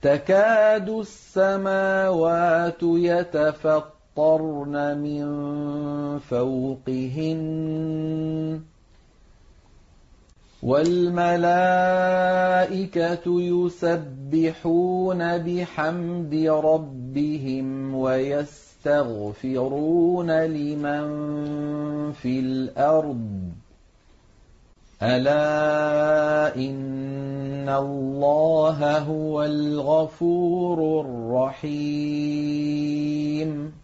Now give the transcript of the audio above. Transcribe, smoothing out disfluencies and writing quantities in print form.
تكاد السماوات يتفطرن من فوقهن والملائكة يسبحون بحمد ربهم ويستغفرون لمن في الأرض ألا إن الله هو الغفور الرحيم